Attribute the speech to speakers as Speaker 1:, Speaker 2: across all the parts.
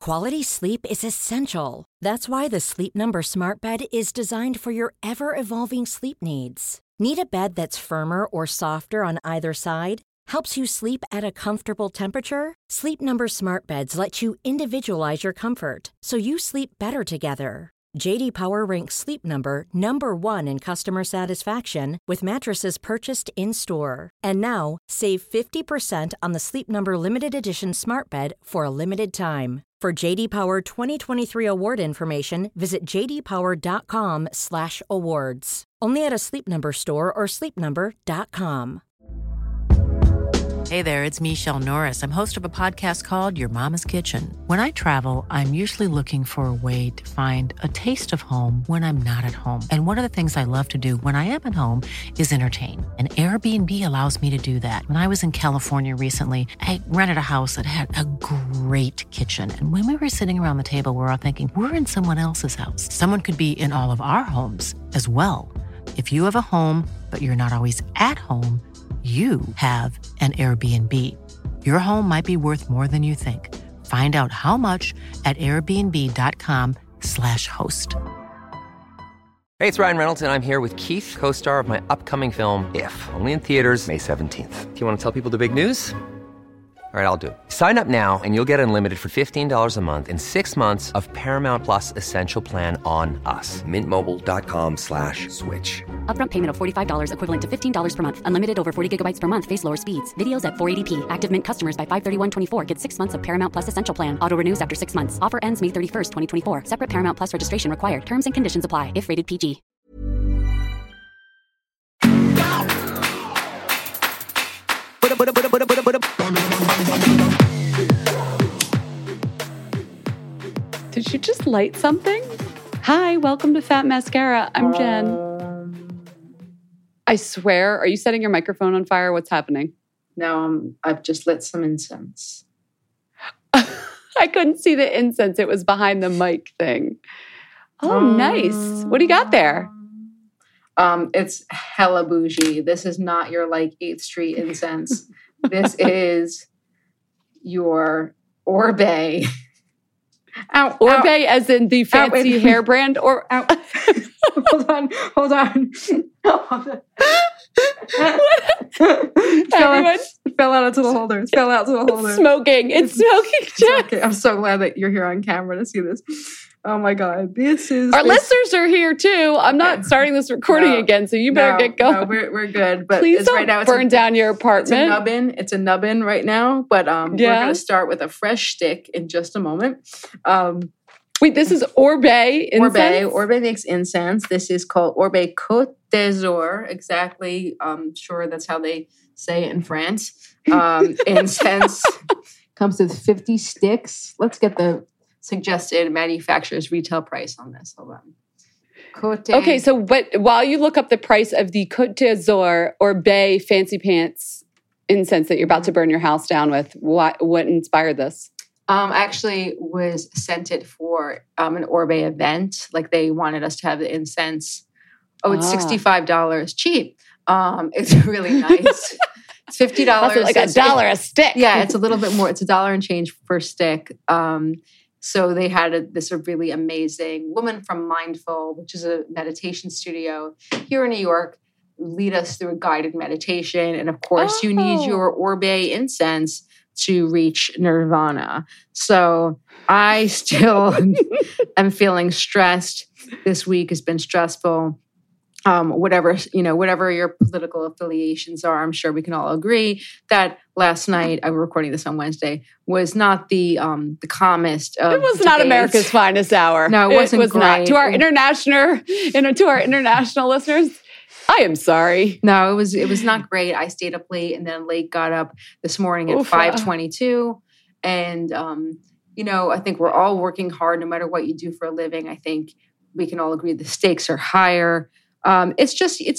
Speaker 1: Quality sleep is essential. That's why the Sleep Number Smart Bed is designed for your ever-evolving sleep needs. Need a bed that's firmer or softer on either side? Helps you sleep at a comfortable temperature? Sleep Number Smart Beds let you individualize your comfort, so you sleep better together. J.D. Power ranks Sleep Number number 1 in customer satisfaction with mattresses purchased in-store. And now, save 50% on the Sleep Number Limited Edition Smart Bed for a limited time. For J.D. Power 2023 award information, visit jdpower.com/awards. Only at a Sleep Number store or sleepnumber.com.
Speaker 2: Hey there, it's Michelle Norris. I'm host of a podcast called Your Mama's Kitchen. When I travel, I'm usually looking for a way to find a taste of home when I'm not at home. And one of the things I love to do when I am at home is entertain. And Airbnb allows me to do that. When I was in California recently, I rented a house that had a great kitchen. And when we were sitting around the table, we're all thinking, we're in someone else's house. Someone could be in all of our homes as well. If you have a home, but you're not always at home, you have an Airbnb. Your home might be worth more than you think. Find out how much at airbnb.com/host.
Speaker 3: Hey, it's Ryan Reynolds, and I'm here with Keith, co-star of my upcoming film, If, only in theaters May 17th. Do you want to tell people the big news? All right, I'll do it. Sign up now and you'll get unlimited for $15 a month and 6 months of Paramount Plus Essential Plan on us. MintMobile.com/switch.
Speaker 4: Upfront payment of $45 equivalent to $15 per month. Unlimited over 40 gigabytes per month. Face lower speeds. Videos at 480p. Active Mint customers by 531.24 get 6 months of Paramount Plus Essential Plan. Auto renews after 6 months. Offer ends May 31st, 2024. Separate Paramount Plus registration required. Terms and conditions apply if rated PG.
Speaker 5: Did you just light something? Hi, welcome to Fat Mascara. I'm Jen. I swear, are you setting your microphone on fire? What's happening?
Speaker 6: No, I've just lit some incense.
Speaker 5: I couldn't see the incense. It was behind the mic thing. Oh, nice. What do you got there?
Speaker 6: It's hella bougie. This is not your 8th Street incense. This is your Orbe. Ow,
Speaker 5: Orbe
Speaker 6: ow.
Speaker 5: as in the fancy hair brand? Or
Speaker 6: Ow. Hold on.
Speaker 5: Everyone
Speaker 6: It fell out to the holder. It's
Speaker 5: smoking. It's smoking, Jen.
Speaker 6: Okay. I'm so glad that you're here on camera to see this. Oh my God.
Speaker 5: Our listeners are here too. I'm not starting this recording again, so you better get going.
Speaker 6: No, we're good. But
Speaker 5: please don't burn down your apartment.
Speaker 6: It's a nubbin right now. But we're going to start with a fresh stick in just a moment.
Speaker 5: Wait, this is Orbe incense?
Speaker 6: Orbe makes incense. This is called Orbe Côte d'Azur. Exactly. I'm sure that's how they say it in France. Incense comes with 50 sticks. Let's get the suggested manufacturer's retail price on this. Hold on.
Speaker 5: Okay, but while you look up the price of the Côte d'Azur Orbe Fancy Pants incense that you're about to burn your house down with, what inspired this?
Speaker 6: I actually was sent it for an Orbe event. They wanted us to have the incense. It's $65. Cheap. It's really nice. It's $50.
Speaker 5: That's like $1 a stick.
Speaker 6: Yeah, it's a little bit more. It's $1 and change per stick. So they had this really amazing woman from Mindful, which is a meditation studio here in New York, lead us through a guided meditation. And of course, you need your Orbe incense to reach nirvana. So I still am feeling stressed. This week has been stressful. Whatever your political affiliations are, I'm sure we can all agree that last night, I'm recording this on Wednesday, was not the calmest of
Speaker 5: It was not
Speaker 6: debates.
Speaker 5: America's finest hour.
Speaker 6: No, it wasn't great.
Speaker 5: Not. To our international listeners, I am sorry.
Speaker 6: No, it was not great. I stayed up late and then late got up this morning at 5:22. And, I think we're all working hard no matter what you do for a living. I think we can all agree the stakes are higher. It's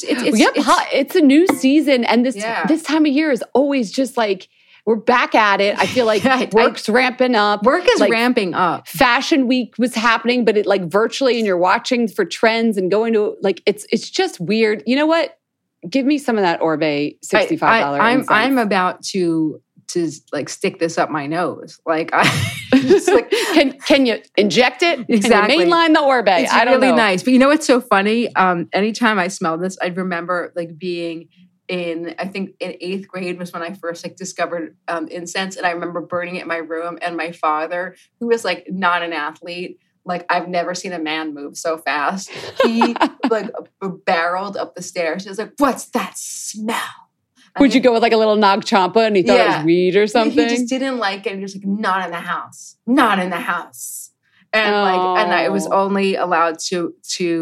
Speaker 5: a new season. And this time of year is always just we're back at it. I feel like work's ramping up.
Speaker 6: Work is ramping up.
Speaker 5: Fashion week was happening, but it virtually, and you're watching for trends and going to it's just weird. You know what? Give me some of that Orbe $65.
Speaker 6: I'm about to stick this up my nose. I It's like,
Speaker 5: can you inject it?
Speaker 6: Exactly.
Speaker 5: Can you mainline the Orbe?
Speaker 6: It's
Speaker 5: I don't
Speaker 6: really
Speaker 5: know.
Speaker 6: nice. But you know what's so funny? Anytime I smell this, I remember like being I think in 8th grade was when I first like discovered incense. And I remember burning it in my room. And my father, who was like not an athlete, like I've never seen a man move so fast. He like barreled up the stairs. He was like, "What's that smell?"
Speaker 5: Would you go with like a little Nag Champa and he thought it was weed or something?
Speaker 6: He just didn't like it. And he was like, "Not in the house. Not in the house." And I was only allowed to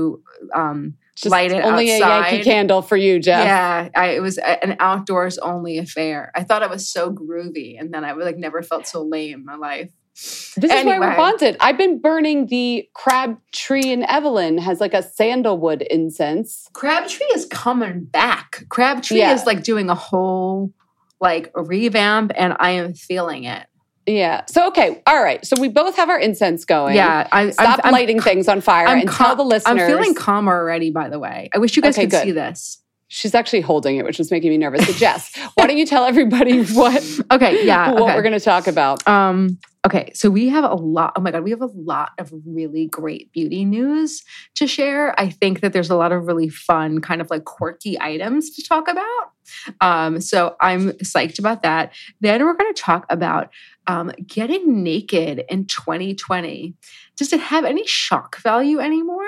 Speaker 6: light it
Speaker 5: only
Speaker 6: outside.
Speaker 5: A Yankee candle for you, Jeff.
Speaker 6: Yeah, it was an outdoors only affair. I thought it was so groovy, and then I like never felt so lame in my life.
Speaker 5: This is why we're bonded. I've been burning the Crabtree, and Evelyn has like a sandalwood incense.
Speaker 6: Crabtree is coming back. Crabtree is like doing a whole like a revamp, and I am feeling it.
Speaker 5: Yeah. So, okay. All right. So we both have our incense going.
Speaker 6: Yeah.
Speaker 5: Stop lighting things on fire and tell the listeners.
Speaker 6: I'm feeling calmer already, by the way. I wish you guys could see this.
Speaker 5: She's actually holding it, which is making me nervous. So Jess, why don't you tell everybody what we're going to talk about?
Speaker 6: Okay, so we have a lot. Oh my God, we have a lot of really great beauty news to share. I think that there's a lot of really fun, kind of like quirky items to talk about. So I'm psyched about that. Then we're going to talk about getting naked in 2020. Does it have any shock value anymore?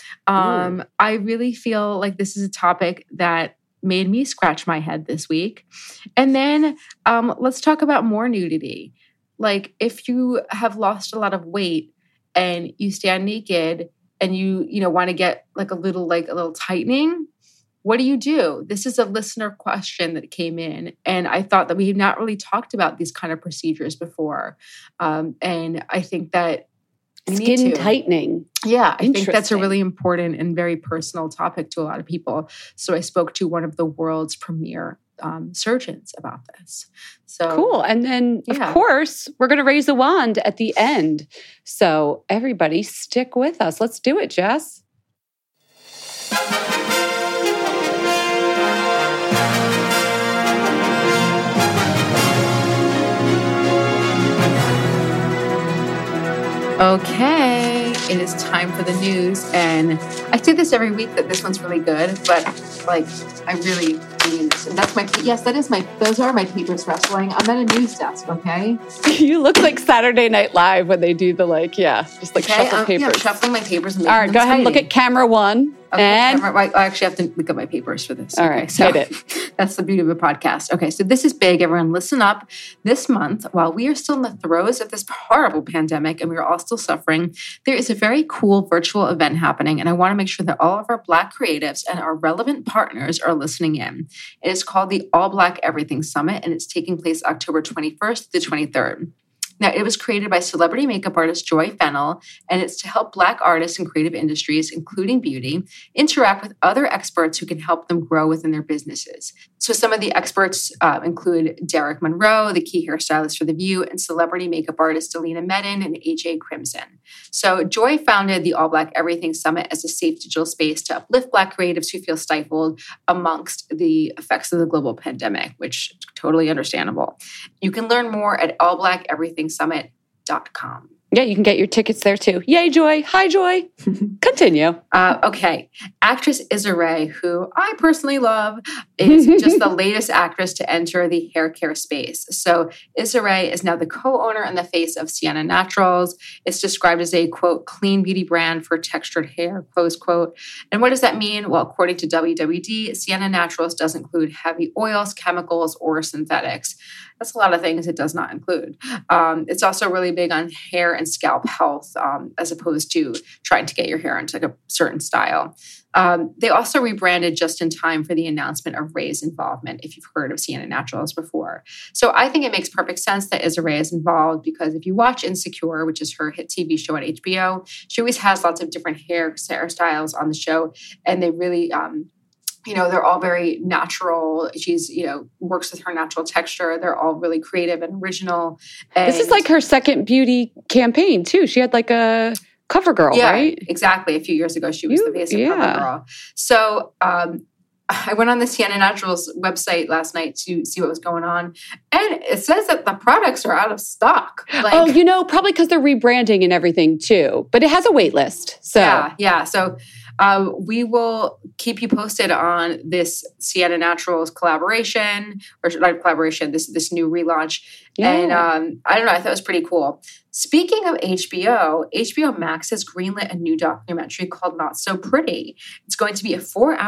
Speaker 6: I really feel like this is a topic that made me scratch my head this week. And then let's talk about more nudity. Like if you have lost a lot of weight and you stand naked and you want to get like a little tightening, what do? This is a listener question that came in. And I thought that we had not really talked about these kind of procedures before. And I think that
Speaker 5: skin tightening.
Speaker 6: Yeah, I think that's a really important and very personal topic to a lot of people. So I spoke to one of the world's premier surgeons about this. So
Speaker 5: cool. And then, of course, we're going to raise the wand at the end. So everybody stick with us. Let's do it, Jess.
Speaker 6: Okay, it is time for the news. And I say this every week that this one's really good, but like I really mean this. And that's those are my papers rustling. I'm at a news desk, okay?
Speaker 5: You look like Saturday Night Live when they do the shuffle papers.
Speaker 6: Yeah, I'm shuffling my papers. And
Speaker 5: all right, go ahead and look at camera one.
Speaker 6: Okay,
Speaker 5: and
Speaker 6: I actually have to look at my papers for this.
Speaker 5: All right, so hit it.
Speaker 6: That's the beauty of a podcast. Okay, so this is big. Everyone listen up. This month, while we are still in the throes of this horrible pandemic and we are all still suffering, there is a very cool virtual event happening. And I want to make sure that all of our Black creatives and our relevant partners are listening in. It is called the All Black Everything Summit, and it's taking place October 21st to the 23rd. Now, it was created by celebrity makeup artist Joy Fennell, and it's to help Black artists in creative industries, including beauty, interact with other experts who can help them grow within their businesses. So some of the experts include Derek Monroe, the key hairstylist for The View, and celebrity makeup artist Delina Medin and AJ Crimson. So Joy founded the All Black Everything Summit as a safe digital space to uplift Black creatives who feel stifled amongst the effects of the global pandemic, which is totally understandable. You can learn more at allblackeverythingsummit.com.
Speaker 5: Yeah, you can get your tickets there too. Yay, Joy. Hi, Joy. Continue.
Speaker 6: Okay. Actress Issa Rae, who I personally love, is just the latest actress to enter the hair care space. So Issa Rae is now the co-owner and the face of Sienna Naturals. It's described as a, quote, clean beauty brand for textured hair, close quote. And what does that mean? Well, according to WWD, Sienna Naturals does include heavy oils, chemicals, or synthetics. That's a lot of things it does not include. It's also really big on hair and scalp health, as opposed to trying to get your hair into like a certain style. They also rebranded just in time for the announcement of Rae's involvement, if you've heard of Sienna Naturals before. So I think it makes perfect sense that Issa Rae is involved, because if you watch Insecure, which is her hit TV show on HBO, she always has lots of different hairstyles on the show, and they really... they're all very natural. She's, works with her natural texture. They're all really creative and original. And
Speaker 5: this is like her second beauty campaign, too. She had like a CoverGirl, right?
Speaker 6: Exactly. A few years ago, she was the face of CoverGirl. So I went on the Sienna Naturals website last night to see what was going on. And it says that the products are out of stock.
Speaker 5: Probably because they're rebranding and everything too. But it has a wait list. So
Speaker 6: Yeah. So we will keep you posted on this Sienna Naturals collaboration, or not collaboration, this new relaunch. Yeah. And I don't know, I thought it was pretty cool. Speaking of HBO Max has greenlit a new documentary called Not So Pretty. It's going to be a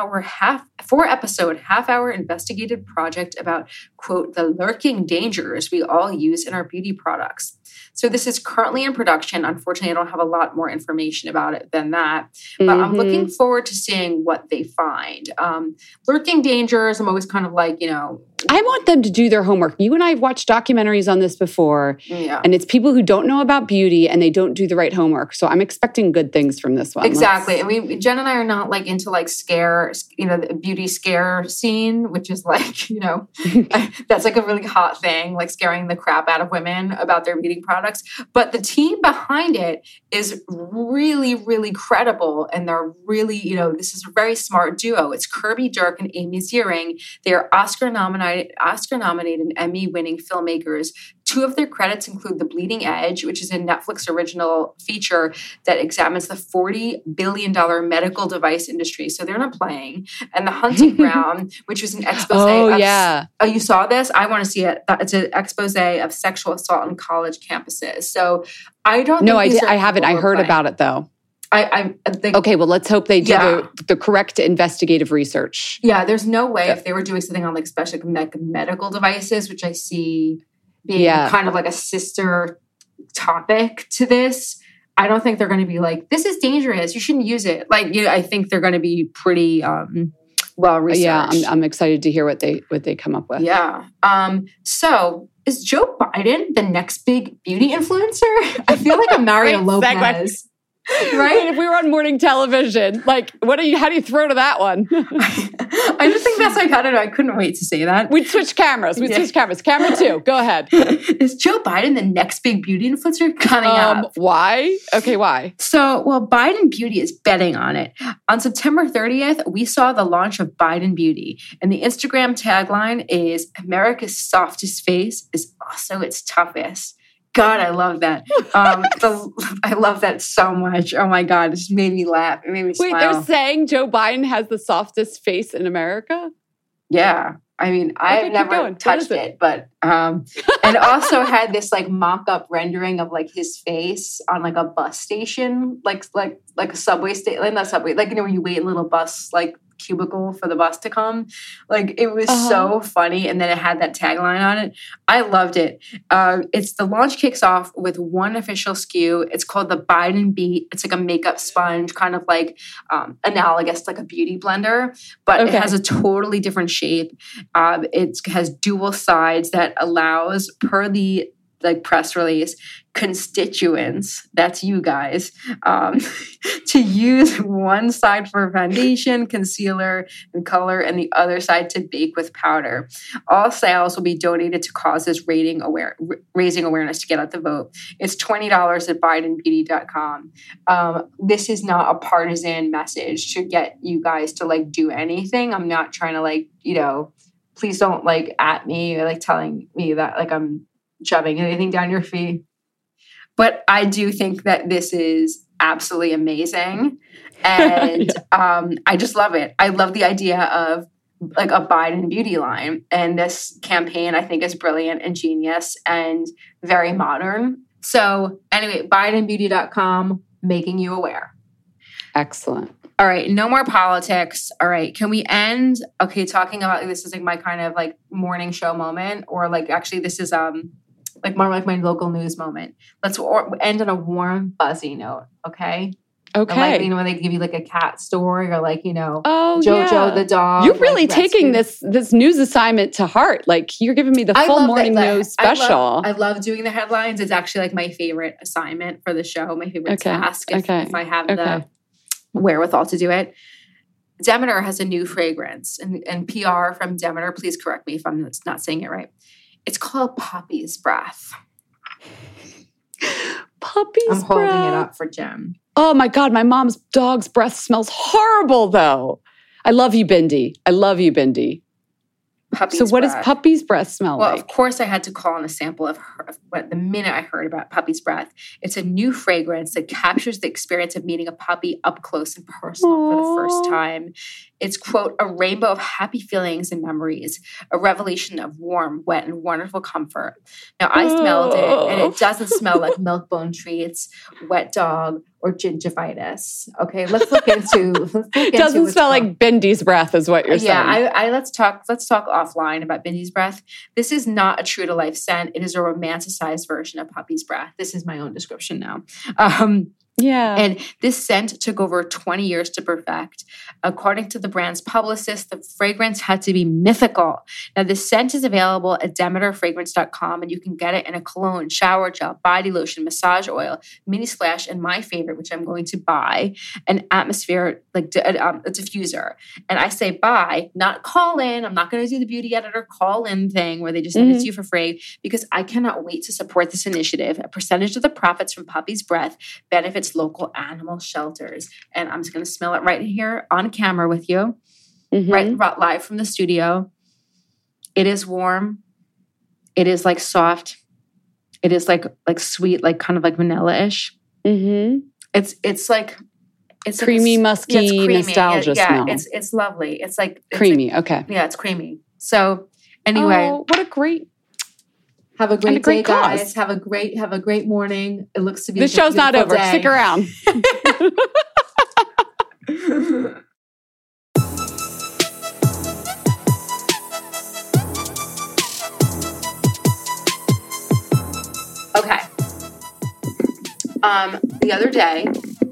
Speaker 6: 4-episode, half-hour investigative project about, quote, the lurking dangers we all use in our beauty products. So this is currently in production. Unfortunately, I don't have a lot more information about it than that. But I'm looking forward to seeing what they find. Lurking dangers, I'm always kind of like,
Speaker 5: I want them to do their homework. You and I have watched documentaries on this before.
Speaker 6: Yeah.
Speaker 5: And it's people who don't know about beauty and they don't do the right homework. So I'm expecting good things from this one.
Speaker 6: Exactly. Jen and I are not like into like scare, the beauty scare scene, which is like, that's like a really hot thing, like scaring the crap out of women about their beauty products. But the team behind it is really, really credible. And they're really, this is a very smart duo. It's Kirby Dirk and Amy Ziering. They are Oscar-nominated and Emmy-winning filmmakers. Two of their credits include The Bleeding Edge, which is a Netflix original feature that examines the $40 billion medical device industry. So they're not playing. And The Hunting Ground, which was an expose. Oh, you saw this? I want to see it. It's an expose of sexual assault on college campuses. So I don't know.
Speaker 5: No, I haven't. I heard about it, though.
Speaker 6: I think,
Speaker 5: okay, well, let's hope they do the correct investigative research.
Speaker 6: Yeah, there's no way if they were doing something on like especially medical devices, which I see being kind of like a sister topic to this. I don't think they're going to be like, this is dangerous, you shouldn't use it. Like, I think they're going to be pretty well researched.
Speaker 5: Yeah, I'm excited to hear what they come up with.
Speaker 6: Yeah. So is Joe Biden the next big beauty influencer? I feel like I'm Mario Lopez.
Speaker 5: Right? If we were on morning television, like, how do you throw to that one?
Speaker 6: I just think that's like, I don't know. I couldn't wait to say that.
Speaker 5: We'd switch cameras. Camera 2. Go ahead.
Speaker 6: Is Joe Biden the next big beauty influencer coming up?
Speaker 5: Why? Okay, why?
Speaker 6: So, Biden Beauty is betting on it. On September 30th, we saw the launch of Biden Beauty. And the Instagram tagline is, America's softest face is also its toughest. God, I love that. I love that so much. Oh my God, it just made me laugh. It made me smile.
Speaker 5: Wait, they're saying Joe Biden has the softest face in America?
Speaker 6: Yeah. I mean, I've never touched it, but and also had this like mock-up rendering of like his face on like a bus station, like a subway station, like not subway, like when you wait in a little bus like cubicle for the bus to come. Like it was so funny, and then it had that tagline on it. I loved it. The launch kicks off with one official SKU. It's called the Biden Beat. It's like a makeup sponge, kind of like analogous to like a beauty blender, but it has a totally different shape. It has dual sides that allows, per the press release, constituents, that's you guys, to use one side for foundation, concealer, and color, and the other side to bake with powder. All sales will be donated to causes raising awareness to get out the vote. It's $20 at BidenBeauty.com. This is not a partisan message to get you guys to do anything. I'm not trying to please don't at me or telling me that I'm shoving anything down your feet. But I do think that this is absolutely amazing. And I just love it. I love the idea of a Biden beauty line. And this campaign, I think, is brilliant and genius and very modern. So anyway, BidenBeauty.com, making you aware.
Speaker 5: Excellent.
Speaker 6: All right, no more politics. All right, can we end, talking about, this is my kind of morning show moment, or actually this is more like my local news moment. Let's end on a warm, fuzzy note, okay?
Speaker 5: Okay.
Speaker 6: When they give you a cat story or
Speaker 5: Jojo
Speaker 6: the dog.
Speaker 5: You're really taking this news assignment to heart. You're giving me the full morning news special.
Speaker 6: I love doing the headlines. It's actually my favorite assignment for the show, my favorite task if I have the wherewithal to do it. Demeter has a new fragrance, and PR from Demeter, please correct me if I'm not saying it right. It's called Poppy's Breath.
Speaker 5: Poppy's
Speaker 6: I'm holding it up for Jem.
Speaker 5: Oh my God, my mom's dog's breath smells horrible though. I love you, Bindi. I love you, Bindi.
Speaker 6: Puppy's
Speaker 5: So what
Speaker 6: breath.
Speaker 5: does puppy's breath smell
Speaker 6: Well,
Speaker 5: like?
Speaker 6: of course, I had to call in a sample of what the minute I heard about Puppy's Breath. It's a new fragrance that captures the experience of meeting a puppy up close and personal for the first time. It's, quote, a rainbow of happy feelings and memories, a revelation of warm, wet, and wonderful comfort. Now, I smelled it, and it doesn't smell like milk bone treats, wet dog, or gingivitis. Okay, let's look into.
Speaker 5: Doesn't smell like Bindi's breath, is what you're saying.
Speaker 6: Yeah, let's talk offline about Bindi's breath. This is not a true to life scent. It is a romanticized version of Puppy's breath. This is my own description now.
Speaker 5: Yeah.
Speaker 6: And this scent took over 20 years to perfect. According to the brand's publicist, the fragrance had to be mythical. Now, the scent is available at DemeterFragrance.com, and you can get it in a cologne, shower gel, body lotion, massage oil, mini splash, and my favorite, which I'm going to buy, an atmosphere, a diffuser. And I say buy, not call in. I'm not going to do the beauty editor call in thing where they just send it to you for free, because I cannot wait to support this initiative. A percentage of the profits from Puppy's Breath benefits local animal shelters. And I'm just going to smell it right here on camera with you, right live from the studio. It is warm. It is like soft. It is like sweet, like kind of like vanilla-ish. Mm-hmm. It's
Speaker 5: creamy, musky,
Speaker 6: creamy.
Speaker 5: nostalgia smell.
Speaker 6: It's lovely. It's
Speaker 5: creamy. Okay.
Speaker 6: Yeah, it's creamy. So anyway,
Speaker 5: what a great.
Speaker 6: Have a great day,
Speaker 5: cause.
Speaker 6: guys. Have a great morning. It looks to be
Speaker 5: This show's not over.
Speaker 6: Day.
Speaker 5: Stick around.
Speaker 6: Okay. The other day,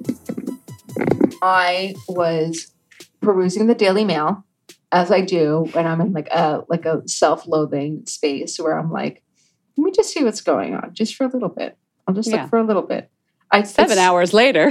Speaker 6: I was perusing the Daily Mail, as I do when I'm in like a self-loathing space where I'm like, let me just see what's going on, just for a little bit. I'll just look for a little bit.
Speaker 5: 7 hours later.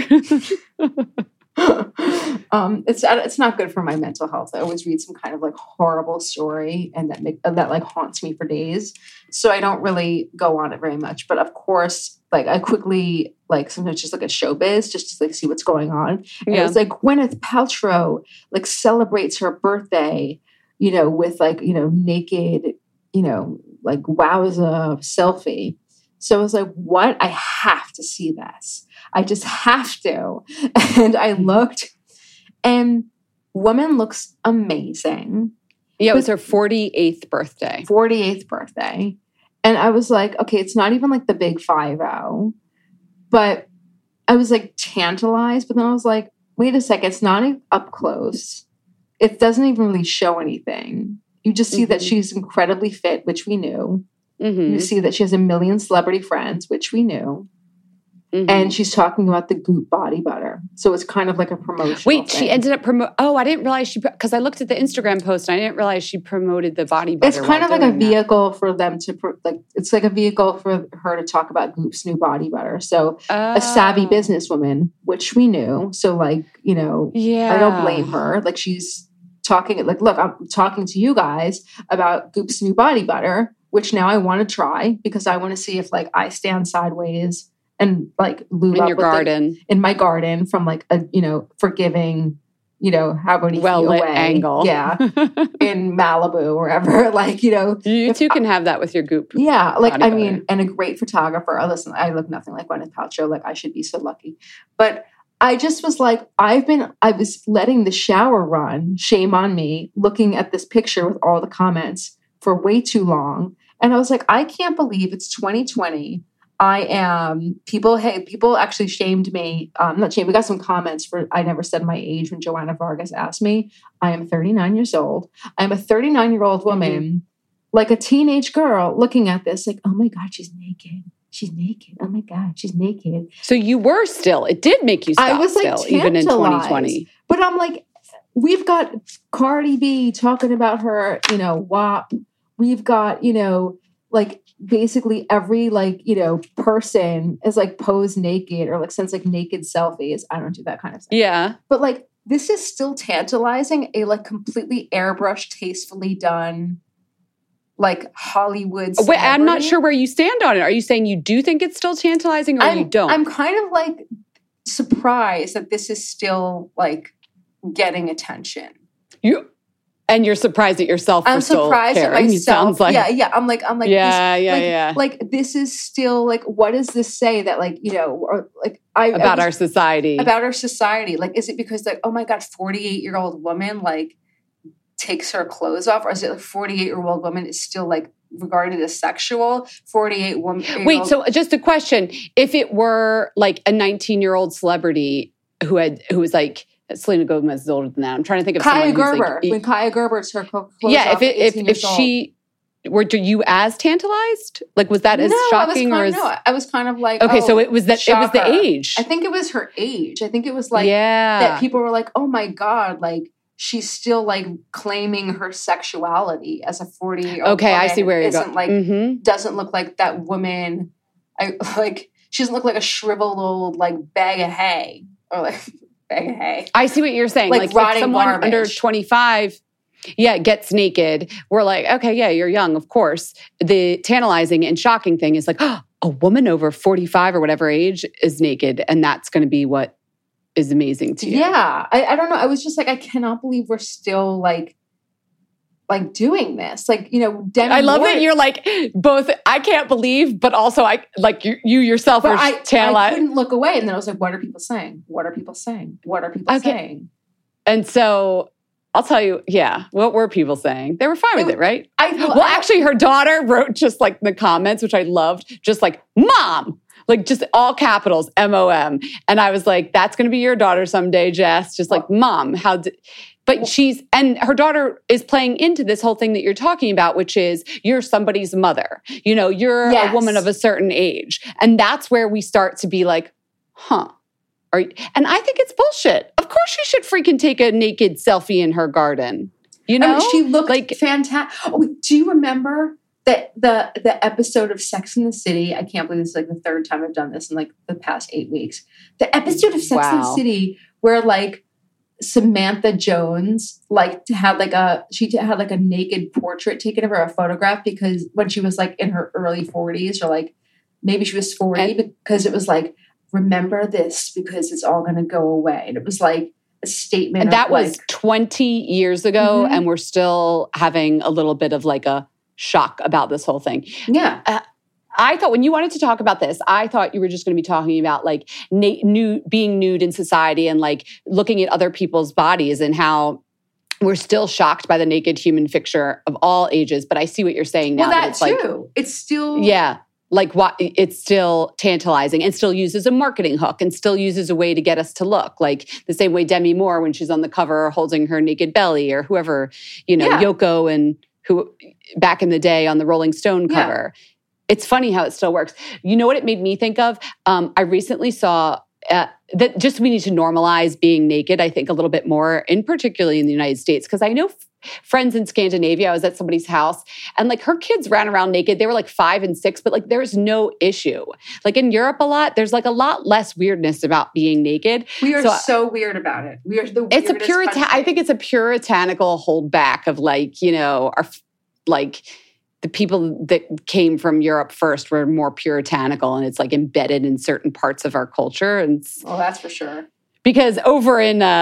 Speaker 6: It's not good for my mental health. I always read some kind of like horrible story, and that like haunts me for days. So I don't really go on it very much. But of course, like I quickly like sometimes just look at showbiz just to like see what's going on. And it was like Gwyneth Paltrow like celebrates her birthday, with like naked, like wowza selfie. So I was like, what? I have to see this. I just have to. And I looked, and woman looks amazing.
Speaker 5: Yeah, it was her 48th birthday.
Speaker 6: 48th birthday. And I was like, okay, it's not even like the big 5-0. But I was like tantalized. But then I was like, wait a second, it's not even up close. It doesn't even really show anything. You just see that she's incredibly fit, which we knew. You see that she has a million celebrity friends, which we knew. And she's talking about the Goop body butter. So it's kind of like a promotion.
Speaker 5: Wait, she ended up I didn't realize because I looked at the Instagram post and I didn't realize she promoted the body butter.
Speaker 6: It's kind of like a vehicle for them to, it's like a vehicle for her to talk about Goop's new body butter. So a savvy businesswoman, which we knew. So like, I don't blame her. Like she's talking, like, look, I'm talking to you guys about Goop's new body butter, which now I want to try because I want to see if like I stand sideways and like lube
Speaker 5: in
Speaker 6: up
Speaker 5: your
Speaker 6: with
Speaker 5: garden,
Speaker 6: in my garden from like a forgiving, how many
Speaker 5: well
Speaker 6: feet
Speaker 5: lit
Speaker 6: away,
Speaker 5: angle,
Speaker 6: in Malibu, wherever, like
Speaker 5: you too can have that with your Goop,
Speaker 6: like I mean, and a great photographer. Listen, I look nothing like Gwyneth Paltrow. Like I should be so lucky, but I just was like, I was letting the shower run. Shame on me, looking at this picture with all the comments for way too long, and I was like, I can't believe it's 2020. People actually shamed me. Not shamed. We got some comments for, I never said my age when Joanna Vargas asked me. I am 39 years old. I'm a 39-year-old woman, like a teenage girl looking at this, like, oh my God, she's naked. She's naked. Oh my God, she's naked.
Speaker 5: So you were still, it did make you stop. I was like, even in 2020.
Speaker 6: But I'm like, we've got Cardi B talking about her, WAP. We've got, like, basically every person is like posed naked or like sends like naked selfies. I don't do that kind of thing.
Speaker 5: Yeah.
Speaker 6: But like this is still tantalizing, a like completely airbrushed, tastefully done like Hollywood celebrity.
Speaker 5: Wait, I'm not sure where you stand on it. Are you saying you do think it's still tantalizing or you don't?
Speaker 6: I'm kind of like surprised that this is still like getting attention.
Speaker 5: And you're surprised at yourself.
Speaker 6: I'm
Speaker 5: for still
Speaker 6: surprised at
Speaker 5: caring.
Speaker 6: myself.
Speaker 5: Sounds like,
Speaker 6: yeah. I'm like,
Speaker 5: yeah.
Speaker 6: Like, this is still like, what does this say that like, or like
Speaker 5: about our society?
Speaker 6: About our society. Like, is it because like, oh my God, 48-year-old woman like takes her clothes off, or is it like 48-year-old woman is still like regarded as sexual? 48 woman.
Speaker 5: Wait, so just a question: if it were like a 19-year-old celebrity who was like. Selena Gomez is older than that. I'm trying to think of
Speaker 6: Kaia
Speaker 5: someone
Speaker 6: Gerber.
Speaker 5: Like,
Speaker 6: when Kaia Gerber took her clothes
Speaker 5: yeah,
Speaker 6: off
Speaker 5: if she were you as tantalized? Like, was that as shocking or as?
Speaker 6: No, I was kind of like,
Speaker 5: okay, so it was that
Speaker 6: shocker.
Speaker 5: it was the age.
Speaker 6: I think it was her age. I think it was like
Speaker 5: that
Speaker 6: people were like, oh my God, like she's still like claiming her sexuality as a 40-year-old.
Speaker 5: Okay, I see where you're going.
Speaker 6: Like doesn't look like that woman. She doesn't look like a shriveled old like bag of hay or like. Hey.
Speaker 5: I see what you're saying. Like if someone under 25, gets naked, we're like, okay, yeah, you're young, of course. The tantalizing and shocking thing is like, oh, a woman over 45 or whatever age is naked, and that's going to be what is amazing to you.
Speaker 6: Yeah, I don't know. I was just like, I cannot believe we're still like doing this. Like, Demi
Speaker 5: I love
Speaker 6: Moore,
Speaker 5: that you're like both, I can't believe, but also I like you yourself are tantalized.
Speaker 6: I couldn't look away. And then I was like, what are people saying? What are people saying? What are people saying?
Speaker 5: And so I'll tell you, what were people saying? They were fine with it, right? Actually, her daughter wrote just like the comments, which I loved, just like, Mom! Like just all capitals, MOM. And I was like, that's going to be your daughter someday, Jess. Just like, Mom, But and her daughter is playing into this whole thing that you're talking about, which is you're somebody's mother. You're a woman of a certain age. And that's where we start to be like, huh. And I think it's bullshit. Of course she should freaking take a naked selfie in her garden. I mean,
Speaker 6: she looked like fantastic. Oh, do you remember that the episode of Sex and the City? I can't believe this is like the third time I've done this in like the past 8 weeks. The episode of Sex and the City where like, Samantha Jones had a naked portrait taken of her, a photograph, because when she was like in her early 40s or like maybe she was 40, because it was like, remember this because it's all going to go away. And it was like a statement.
Speaker 5: And that was 20 years ago. And we're still having a little bit of like a shock about this whole thing.
Speaker 6: Yeah.
Speaker 5: I thought when you wanted to talk about this, I thought you were just going to be talking about like being nude in society and like looking at other people's bodies and how we're still shocked by the naked human figure of all ages. But I see what you're saying now.
Speaker 6: Well, that too.
Speaker 5: Like,
Speaker 6: it's still...
Speaker 5: Yeah. Like it's still tantalizing and still uses a marketing hook and still uses a way to get us to look. Like the same way Demi Moore, when she's on the cover holding her naked belly, or whoever, Yoko and who back in the day on the Rolling Stone cover. Yeah. It's funny how it still works. You know what it made me think of? I recently saw that just we need to normalize being naked, I think, a little bit more, particularly in the United States. Because I know friends in Scandinavia, I was at somebody's house, and like her kids ran around naked. They were like 5 and 6, but like there's no issue. Like in Europe a lot, there's like a lot less weirdness about being naked.
Speaker 6: We are so weird about it. We are the weirdest country.
Speaker 5: I think it's a puritanical holdback of like, our like... The people that came from Europe first were more puritanical, and it's like embedded in certain parts of our culture. And
Speaker 6: that's for sure.
Speaker 5: Because over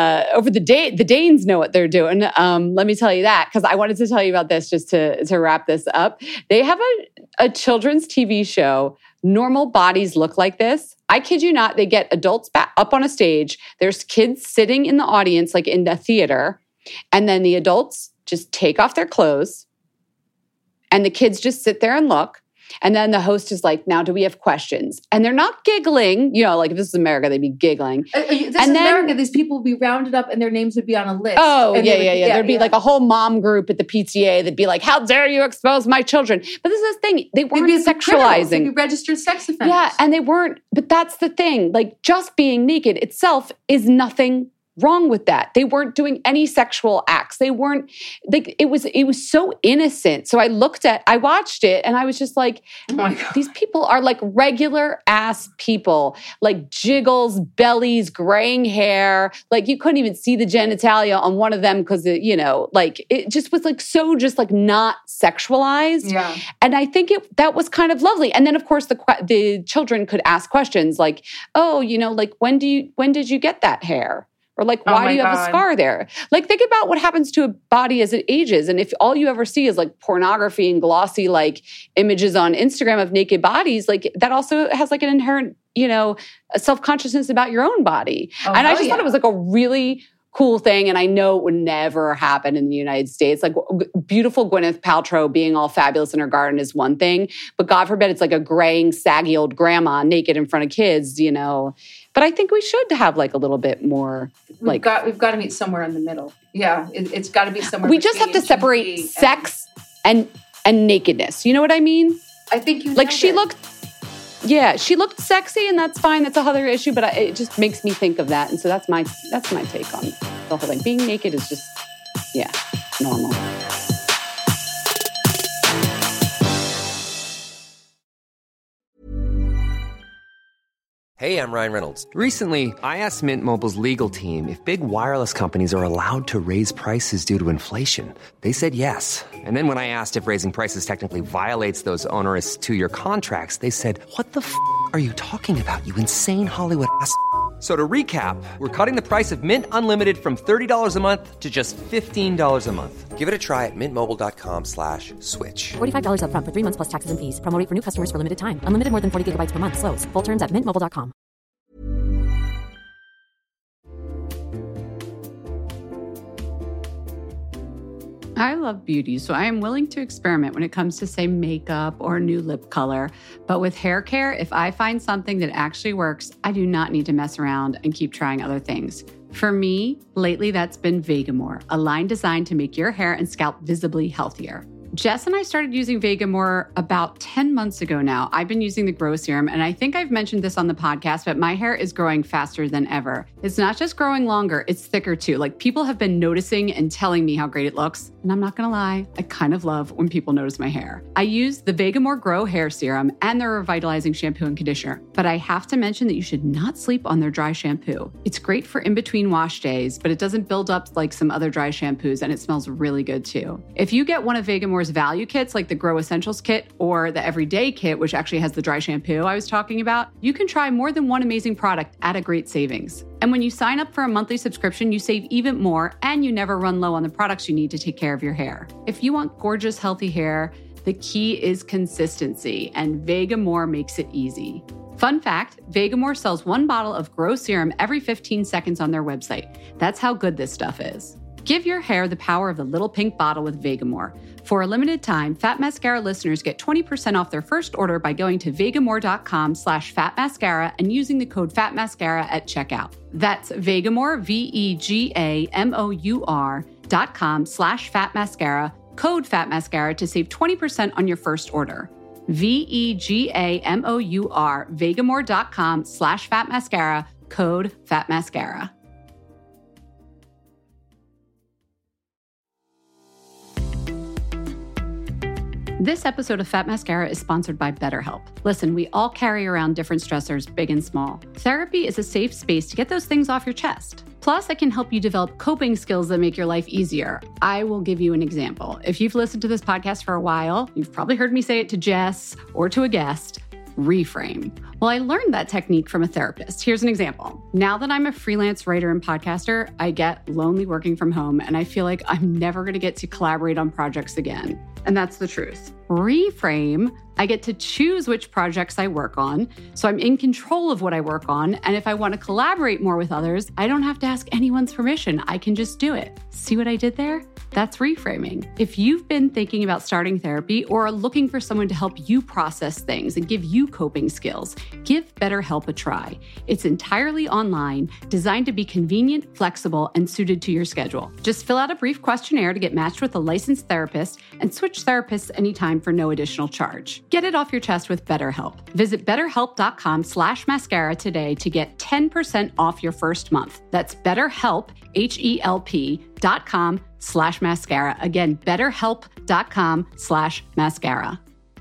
Speaker 5: the Danes know what they're doing. Let me tell you that, because I wanted to tell you about this just to wrap this up. They have a children's TV show. Normal Bodies Look Like This. I kid you not. They get adults up on a stage. There's kids sitting in the audience, like in the theater, and then the adults just take off their clothes. And the kids just sit there and look. And then the host is like, now, do we have questions? And they're not giggling. Like if this is America, they'd be giggling.
Speaker 6: America, these people would be rounded up and their names would be on a list.
Speaker 5: Oh, yeah. There'd be like a whole mom group at the PTA that'd be like, how dare you expose my children? But this is the thing. They weren't sexualizing.
Speaker 6: They'd be registered sex offenders.
Speaker 5: Yeah, and they weren't. But that's the thing. Like just being naked itself is nothing wrong with that. They weren't doing any sexual acts. They weren't like it was so innocent. So I watched it and I was just like, oh my God. These people are like regular ass people, like jiggles, bellies, graying hair. Like you couldn't even see the genitalia on one of them because like it just was like so just like not sexualized.
Speaker 6: Yeah.
Speaker 5: And I think that was kind of lovely. And then of course the children could ask questions like, oh, like when did you get that hair? Or like, why do you have a scar there? Like, think about what happens to a body as it ages. And if all you ever see is like pornography and glossy like images on Instagram of naked bodies, like that also has like an inherent, a self-consciousness about your own body. And I just thought it was like a really cool thing. And I know it would never happen in the United States. Like beautiful Gwyneth Paltrow being all fabulous in her garden is one thing, but God forbid it's like a graying, saggy old grandma naked in front of kids, But I think we should have like a little bit more like...
Speaker 6: We've got to meet somewhere in the middle. Yeah, it's got to be somewhere
Speaker 5: We just have to separate sex and nakedness. You know what I mean?
Speaker 6: I think you
Speaker 5: like she looked... Yeah, she looked sexy, and that's fine. That's a other issue, but it just makes me think of that. And so that's my take on the whole thing. Being naked is just, normal.
Speaker 3: Hey, I'm Ryan Reynolds. Recently, I asked Mint Mobile's legal team if big wireless companies are allowed to raise prices due to inflation. They said yes. And then when I asked if raising prices technically violates those onerous 2-year contracts, they said, "What the f*** are you talking about, you insane Hollywood ass f- So to recap, we're cutting the price of Mint Unlimited from $30 a month to just $15 a month. Give it a try at mintmobile.com/switch.
Speaker 4: $45 up front for 3 months plus taxes and fees. Promo rate for new customers for limited time. Unlimited more than 40 gigabytes per month. Slows full terms at mintmobile.com.
Speaker 5: I love beauty, so I am willing to experiment when it comes to, say, makeup or new lip color. But with hair care, if I find something that actually works, I do not need to mess around and keep trying other things. For me, lately that's been Vegamour, a line designed to make your hair and scalp visibly healthier. Jess and I started using Vegamour about 10 months ago now. I've been using the Grow Serum, and I think I've mentioned this on the podcast, but my hair is growing faster than ever. It's not just growing longer, it's thicker too. Like people have been noticing and telling me how great it looks. And I'm not gonna lie, I kind of love when people notice my hair. I use the Vegamour Grow Hair Serum and their revitalizing shampoo and conditioner, but I have to mention that you should not sleep on their dry shampoo. It's great for in-between wash days, but it doesn't build up like some other dry shampoos, and it smells really good too. If you get one of Vegamour's value kits like the Grow Essentials kit or the Everyday kit, which actually has the dry shampoo I was talking about, you can try more than one amazing product at a great savings. And when you sign up for a monthly subscription, you save even more, and you never run low on the products you need to take care of your hair. If you want gorgeous, healthy hair, the key is consistency, and Vegamour makes it easy. Fun fact, Vegamour sells 1 bottle of Grow Serum every 15 seconds on their website. That's how good this stuff is. Give your hair the power of the little pink bottle with Vegamour. For a limited time, Fat Mascara listeners get 20% off their first order by going to vegamour.com/fatmascara and using the code FATMASCARA at checkout. That's Vegamour, vegamour.com/fatmascara, code FATMASCARA to save 20% on your first order. VEGAMOUR, vegamour.com/fatmascara, code FATMASCARA. This episode of Fat Mascara is sponsored by BetterHelp. Listen, we all carry around different stressors, big and small. Therapy is a safe space to get those things off your chest. Plus, I can help you develop coping skills that make your life easier. I will give you an example. If you've listened to this podcast for a while, you've probably heard me say it to Jess or to a guest. Reframe. Well, I learned that technique from a therapist. Here's an example. Now that I'm a freelance writer and podcaster, I get lonely working from home, and I feel like I'm never going to get to collaborate on projects again. And that's the truth. Reframe, I get to choose which projects I work on, so I'm in control of what I work on, and if I want to collaborate more with others, I don't have to ask anyone's permission. I can just do it. See what I did there? That's reframing. If you've been thinking about starting therapy or are looking for someone to help you process things and give you coping skills, give BetterHelp a try. It's entirely online, designed to be convenient, flexible, and suited to your schedule. Just fill out a brief questionnaire to get matched with a licensed therapist and switch therapists anytime for no additional charge. Get it off your chest with BetterHelp. Visit betterhelp.com/mascara today to get 10% off your first month. That's BetterHelp, HELP.com/mascara. Again, betterhelp.com/mascara.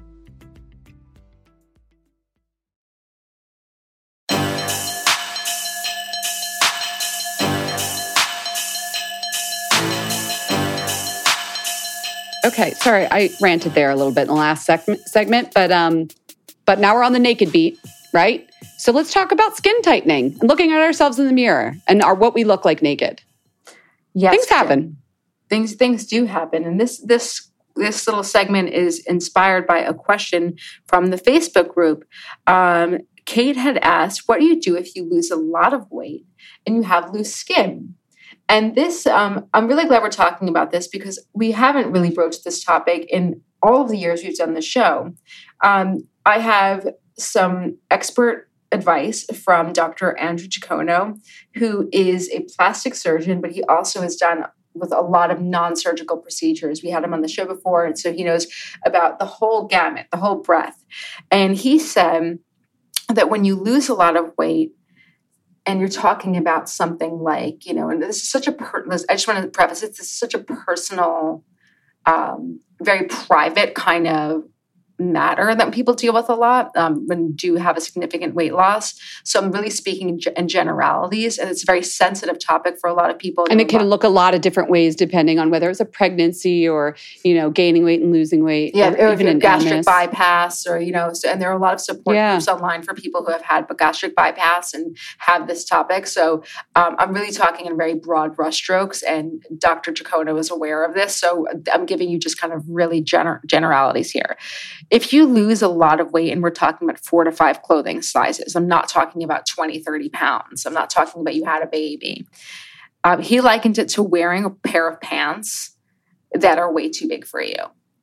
Speaker 5: Okay, sorry, I ranted there a little bit in the last segment, but now we're on the naked beat, right? So let's talk about skin tightening and looking at ourselves in the mirror and what we look like naked.
Speaker 6: Yes,
Speaker 5: things happen.
Speaker 6: Things do happen. And this little segment is inspired by a question from the Facebook group. Kate had asked, what do you do if you lose a lot of weight and you have loose skin? And this, I'm really glad we're talking about this because we haven't really broached this topic in all of the years we've done the show. I have some expert advice from Dr. Andrew Giacono, who is a plastic surgeon, but he also has done with a lot of non-surgical procedures. We had him on the show before, and so he knows about the whole gamut, the whole breadth. And he said that when you lose a lot of weight, and you're talking about something like, and this is such a, I just want to preface it, this is such a personal, very private kind of matter that people deal with a lot when you do have a significant weight loss. So I'm really speaking in generalities, and it's a very sensitive topic for a lot of people.
Speaker 5: And it can look a lot of different ways depending on whether it's a pregnancy or, gaining weight and losing weight.
Speaker 6: Yeah, or
Speaker 5: even
Speaker 6: a gastric
Speaker 5: illness.
Speaker 6: Bypass or, and there are a lot of support groups online for people who have had gastric bypass and have this topic. So I'm really talking in very broad brushstrokes, and Dr. Giacono is aware of this. So I'm giving you just kind of really generalities here. If you lose a lot of weight, and we're talking about 4 to 5 clothing sizes, I'm not talking about 20, 30 pounds. I'm not talking about you had a baby. He likened it to wearing a pair of pants that are way too big for you.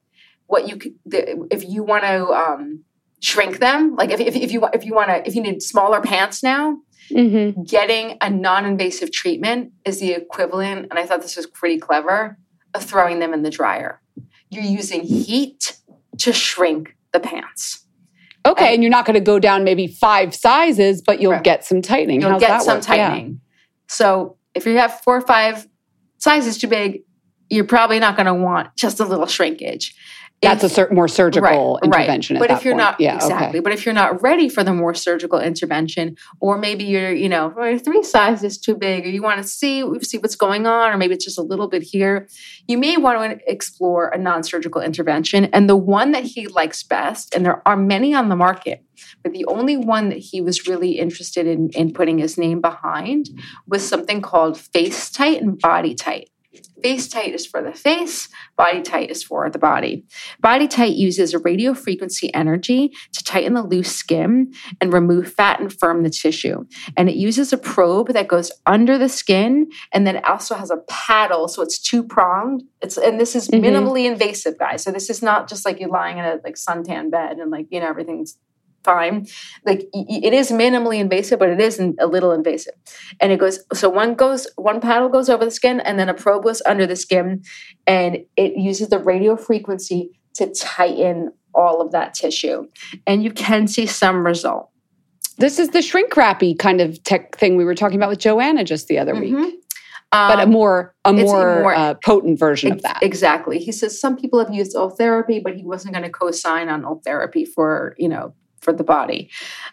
Speaker 6: If you want to shrink them, like if you need smaller pants now, getting a non-invasive treatment is the equivalent, and I thought this was pretty clever, of throwing them in the dryer. You're using heat to shrink the pants.
Speaker 5: Okay, and you're not going to go down maybe 5 sizes, but you'll get some tightening.
Speaker 6: You'll
Speaker 5: How's
Speaker 6: get
Speaker 5: that
Speaker 6: some
Speaker 5: work?
Speaker 6: tightening. Yeah. So if you have 4 or 5 sizes too big, you're probably not going to want just a little shrinkage.
Speaker 5: That's a more surgical intervention at
Speaker 6: but
Speaker 5: that
Speaker 6: if you're
Speaker 5: point.
Speaker 6: not exactly, but if you're not ready for the more surgical intervention, or maybe you're 3 sizes too big, or you want to see what's going on, or maybe it's just a little bit here, you may want to explore a non-surgical intervention. And the one that he likes best, and there are many on the market, but the only one that he was really interested in putting his name behind was something called Face Tight and Body Tight. Face Tight is for the face, Body Tight is for the body. Body Tight uses a radio frequency energy to tighten the loose skin and remove fat and firm the tissue. And it uses a probe that goes under the skin, and then it also has a paddle, so it's 2-pronged. And this is minimally invasive, guys. So this is not just like you're lying in a suntan bed and everything's fine. It is minimally invasive, but it isn't a little invasive. And it goes, so one paddle goes over the skin, and then a probe goes under the skin, and it uses the radio frequency to tighten all of that tissue. And you can see some result.
Speaker 5: This is the shrink wrappy kind of tech thing we were talking about with Joanna just the other week. But a more potent version of that. Exactly.
Speaker 6: He says some people have used Ultherapy, but he wasn't going to co-sign on Ultherapy for the body.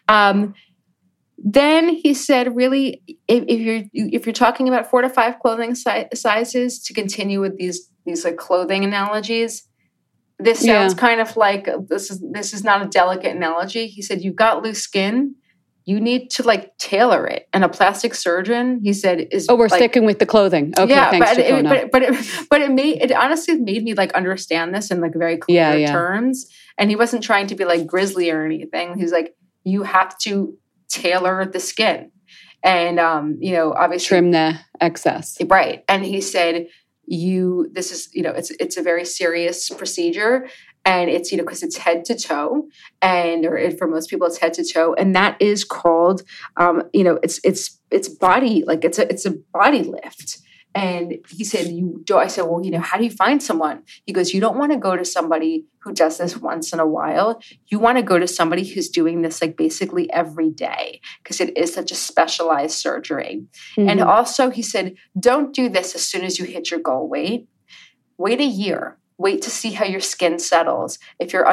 Speaker 6: Then he said, really, if you're talking about 4 to 5 clothing sizes, to continue with these clothing analogies, this sounds kind of like this is not a delicate analogy. He said, you've got loose skin. You need to tailor it. And a plastic surgeon, he said, is
Speaker 5: we're sticking with the clothing. Okay,
Speaker 6: yeah,
Speaker 5: thanks,
Speaker 6: but it honestly made me understand this in very clear terms. And he wasn't trying to be grisly or anything. He's like, you have to tailor the skin, and obviously
Speaker 5: trim the excess,
Speaker 6: right? And he said, it's a very serious procedure. And it's, because it's head to toe, for most people it's head to toe. And that is called, it's body, it's a body lift. And he said, I said, well, how do you find someone? He goes, you don't want to go to somebody who does this once in a while. You want to go to somebody who's doing this basically every day, because it is such a specialized surgery. And also he said, don't do this as soon as you hit your goal weight. Wait a year. Wait to see how your skin settles. If you're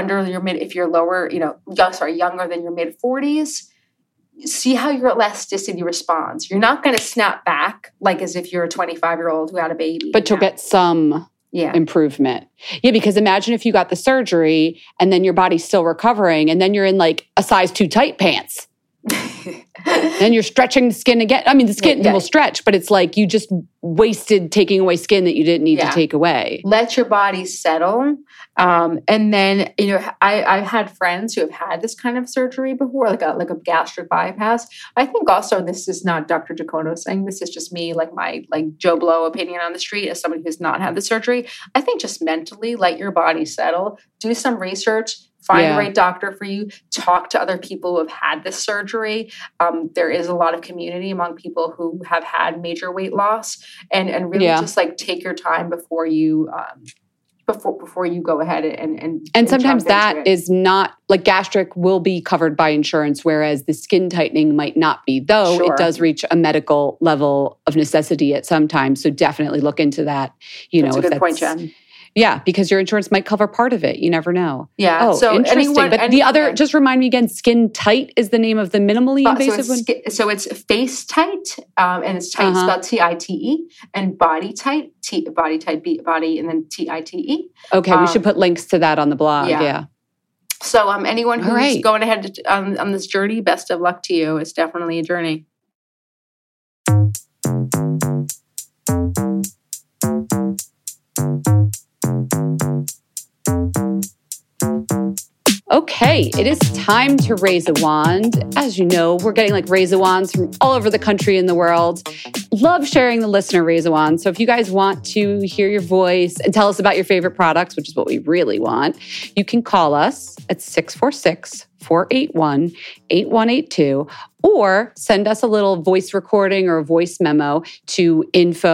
Speaker 6: younger than your mid 40s, see how your elasticity responds. You're not going to snap back as if you're a 25-year-old who had a baby.
Speaker 5: But you'll get some improvement. Yeah, because imagine if you got the surgery and then your body's still recovering, and then you're in a size too tight pants. Then you're stretching the skin again. I mean, the skin will stretch, but it's like you just wasted taking away skin that you didn't need to take away.
Speaker 6: Let your body settle. And then, I've had friends who have had this kind of surgery before, like a gastric bypass. I think also this is not Dr. Giacono saying, this is just me, like my Joe Blow opinion on the street as somebody who's not had the surgery. I think just mentally let your body settle, do some research, find the right doctor for you, talk to other people who have had this surgery. There is a lot of community among people who have had major weight loss, and really just like take your time before you before you go ahead and
Speaker 5: sometimes that is not like gastric will be covered by insurance, whereas the skin tightening might not be, though it does reach a medical level of necessity at some time. So definitely look into that.
Speaker 6: That's a good point, Jen.
Speaker 5: Yeah, because your insurance might cover part of it. You never know.
Speaker 6: Yeah.
Speaker 5: Oh, so interesting. But the other, just remind me again, Skin Tight is the name of the minimally invasive one?
Speaker 6: So it's Face Tight, and it's tight spelled TITE, and Body Tight, Body Tight, Body, and then TITE.
Speaker 5: Okay, we should put links to that on the blog. Yeah.
Speaker 6: So anyone who's going ahead on this journey, best of luck to you. It's definitely a journey.
Speaker 5: Okay, it is time to raise a wand. As you know, we're getting like raise a wands from all over the country and the world. Love sharing the listener raise a wand. So if you guys want to hear your voice and tell us about your favorite products, which is what we really want, you can call us at 646-481-8182 or send us a little voice recording or a voice memo to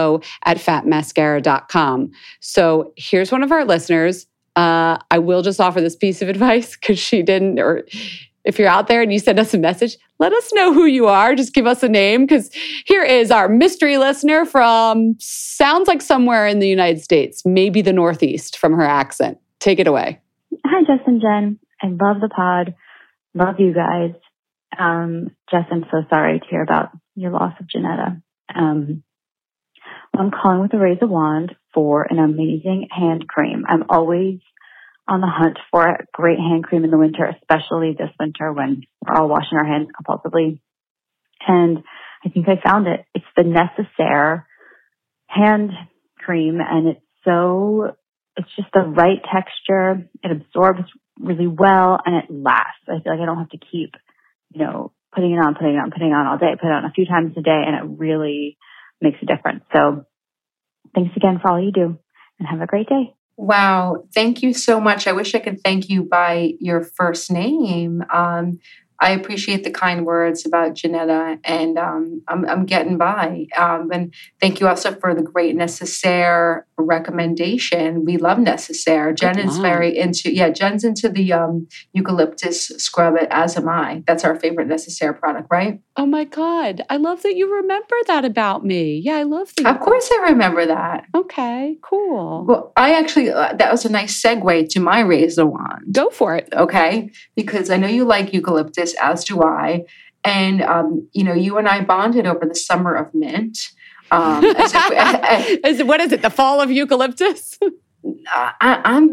Speaker 5: info@fatmascara.com. So here's one of our listeners. I will just offer this piece of advice because she didn't, or if you're out there and you send us a message, let us know who you are. Just give us a name, because here is our mystery listener from, sounds like somewhere in the United States, maybe the Northeast from her accent. Take it away.
Speaker 7: Hi, Jess and Jen. I love the pod. Love you guys. Jess, I'm so sorry to hear about your loss of Janetta. I'm calling with a raise a wand for an amazing hand cream. I'm always on the hunt for a great hand cream in the winter, especially this winter when we're all washing our hands compulsively. And I think I found it. It's the Necessaire hand cream, and it's just the right texture. It absorbs really well, and it lasts. I feel like I don't have to keep, putting it on all day. I put it on a few times a day, and it really makes a difference. So thanks again for all you do, and have a great day.
Speaker 6: Wow. Thank you so much. I wish I could thank you by your first name. I appreciate the kind words about Janetta, and I'm getting by. And thank you also for the great Necessaire recommendation. We love Necessaire. Jen is very into, Jen's into the eucalyptus scrub, as am I. That's our favorite Necessaire product, right?
Speaker 5: Oh my God. I love that you remember that about me. Yeah, I love that.
Speaker 6: Of course I remember that.
Speaker 5: Okay, cool.
Speaker 6: Well, I actually, that was a nice segue to my raise the wand.
Speaker 5: Go for it.
Speaker 6: Okay, because I know you like eucalyptus, as do I. And, you and I bonded over the summer of mint.
Speaker 5: What is it? The fall of eucalyptus?
Speaker 6: I'm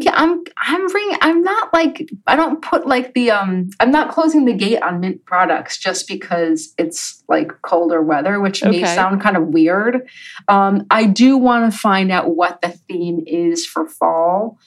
Speaker 6: not like, I don't put like I'm not closing the gate on mint products just because it's like colder weather, which may sound kind of weird. I do want to find out what the theme is for fall.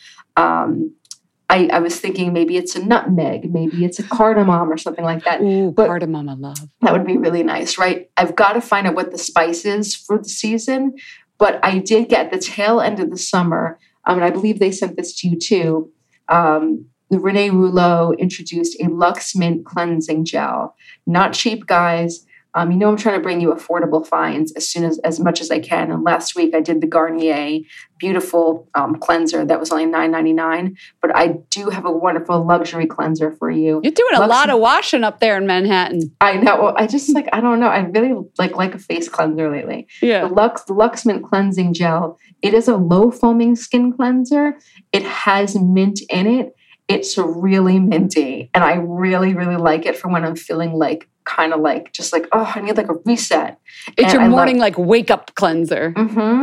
Speaker 6: I was thinking maybe it's a nutmeg, maybe it's a cardamom or something like that.
Speaker 5: Ooh, cardamom I love.
Speaker 6: That would be really nice, right? I've got to find out what the spice is for the season. But I did get the tail end of the summer, and I believe they sent this to you too. The Renee Rouleau introduced a Luxe Mint Cleansing Gel. Not cheap, guys. I'm trying to bring you affordable finds as much as I can. And last week I did the Garnier beautiful cleanser that was only $9.99. But I do have a wonderful luxury cleanser for you.
Speaker 5: You're doing a lot of washing up there in Manhattan.
Speaker 6: I know. I just I don't know. I really like a face cleanser lately.
Speaker 5: Yeah.
Speaker 6: The Luxe Mint Cleansing Gel. It is a low foaming skin cleanser. It has mint in it. It's really minty. And I really, really like it for when I'm feeling like, kind of like, just like, oh, I need like a reset.
Speaker 5: It's your morning like wake up cleanser.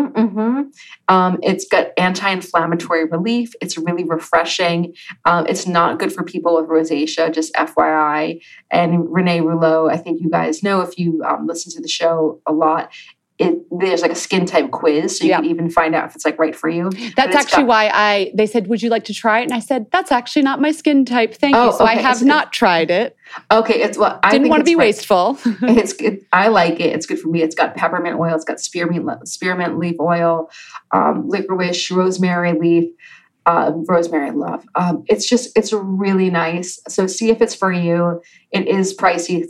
Speaker 6: It's got anti-inflammatory relief. It's really refreshing. It's not good for people with rosacea, just FYI. And Renee Rouleau, I think you guys know if you listen to the show a lot, there's like a skin type quiz, so you can even find out if it's like right for you.
Speaker 5: That's actually why they said, would you like to try it? And I said, that's actually not my skin type. Thank you. So I have not tried it.
Speaker 6: Okay. I
Speaker 5: didn't want to be wasteful.
Speaker 6: It's good. I like it. It's good for me. It's got peppermint oil. It's got spearmint leaf oil, licorice, rosemary leaf, rosemary love. It's really nice. So see if it's for you. It is pricey,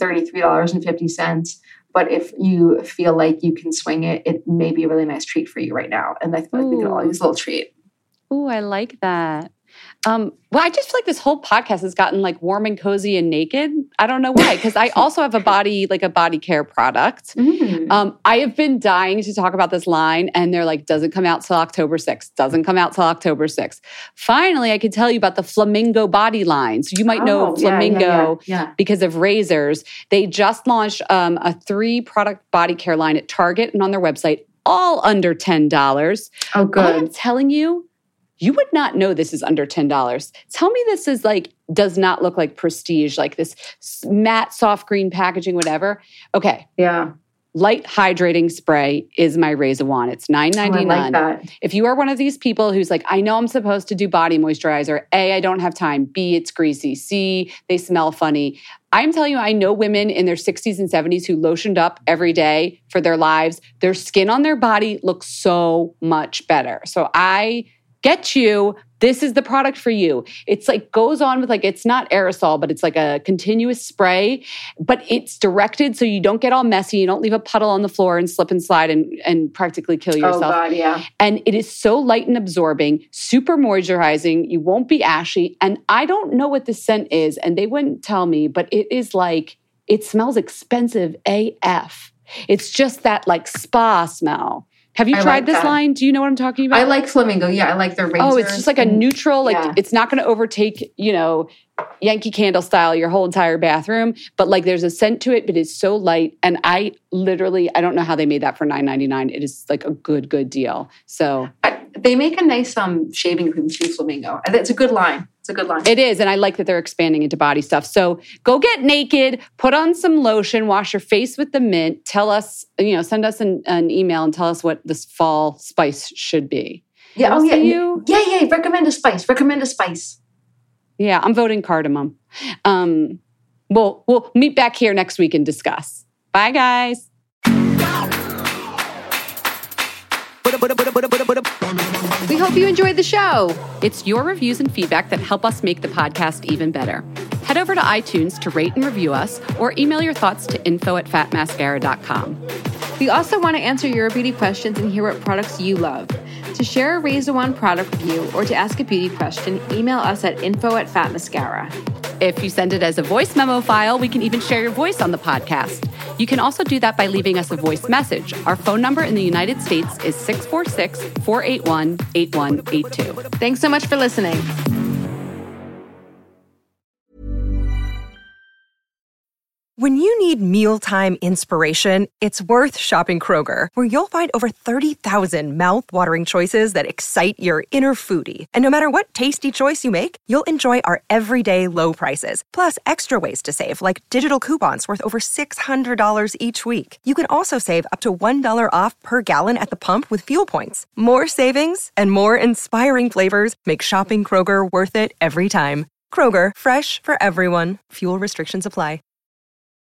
Speaker 6: $33.50. But if you feel like you can swing it, it may be a really nice treat for you right now. And I feel like we could all use a little treat.
Speaker 5: Ooh, I like that. Well, I just feel like this whole podcast has gotten like warm and cozy and naked. I don't know why, because I also have a body care product. I have been dying to talk about this line, and they're like, doesn't come out till October 6th. Doesn't come out till October 6th. Finally, I could tell you about the Flamingo body line. So you might know Flamingo because of razors. They just launched a 3-product body care line at Target and on their website, all under $10.
Speaker 6: Oh, good.
Speaker 5: I'm telling you, you would not know this is under $10. Tell me this is like, does not look like prestige, like this matte, soft green packaging, whatever. Okay.
Speaker 6: Yeah.
Speaker 5: Light hydrating spray is my Razor Wand. It's $9.99.
Speaker 6: I like that.
Speaker 5: If you are one of these people who's like, I know I'm supposed to do body moisturizer. A, I don't have time. B, it's greasy. C, they smell funny. I'm telling you, I know women in their 60s and 70s who lotioned up every day for their lives. Their skin on their body looks so much better. So I get you, this is the product for you. It's like goes on with like, it's not aerosol, but it's like a continuous spray, but it's directed so you don't get all messy. You don't leave a puddle on the floor and slip and slide and practically kill yourself.
Speaker 6: Oh God, yeah.
Speaker 5: And it is so light and absorbing, super moisturizing. You won't be ashy. And I don't know what the scent is, and they wouldn't tell me, but it is like, it smells expensive AF. It's just that like spa smell. Have you tried this line? Do you know what I'm talking about?
Speaker 6: I like Flamingo. Yeah, I like their razors.
Speaker 5: Oh, it's just like a neutral, like it's not going to overtake, Yankee Candle style your whole entire bathroom. But like there's a scent to it, but it's so light. And I don't know how they made that for $9.99. It is like a good deal. So
Speaker 6: they make a nice shaving cream too, Flamingo. It's a good line. It's a good line.
Speaker 5: It is. And I like that they're expanding into body stuff. So go get naked, put on some lotion, wash your face with the mint. Tell us, send us an email and tell us what this fall spice should be.
Speaker 6: Yeah. Yeah. Recommend a spice.
Speaker 5: Yeah. I'm voting cardamom. We'll meet back here next week and discuss. Bye, guys. We hope you enjoyed the show. It's your reviews and feedback that help us make the podcast even better. Head over to iTunes to rate and review us, or email your thoughts to info@fatmascara.com.
Speaker 8: We also want to answer your beauty questions and hear what products you love. To share a Razor Wand product review or to ask a beauty question, email us at info@fatmascara.
Speaker 5: If you send it as a voice memo file, we can even share your voice on the podcast. You can also do that by leaving us a voice message. Our phone number in the United States is 646-481-8182.
Speaker 8: Thanks so much for listening.
Speaker 9: When you need mealtime inspiration, it's worth shopping Kroger, where you'll find over 30,000 mouth-watering choices that excite your inner foodie. And no matter what tasty choice you make, you'll enjoy our everyday low prices, plus extra ways to save, like digital coupons worth over $600 each week. You can also save up to $1 off per gallon at the pump with fuel points. More savings and more inspiring flavors make shopping Kroger worth it every time. Kroger, fresh for everyone. Fuel restrictions apply.